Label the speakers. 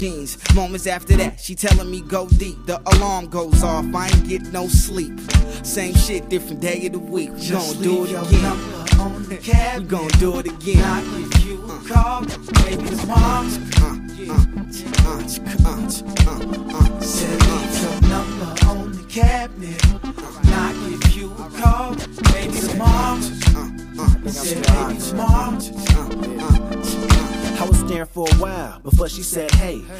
Speaker 1: jeans. Moments after that, she telling me go deep. The alarm goes off, I ain't get no sleep. Same shit, different day of the week. We gon' do it again. We gon' do it again.
Speaker 2: I give you a call, maybe tomorrow. Said leave your number on the cabinet. I give you a call, maybe tomorrow. Said maybe tomorrow.
Speaker 3: I was staring for a while before she said, hey.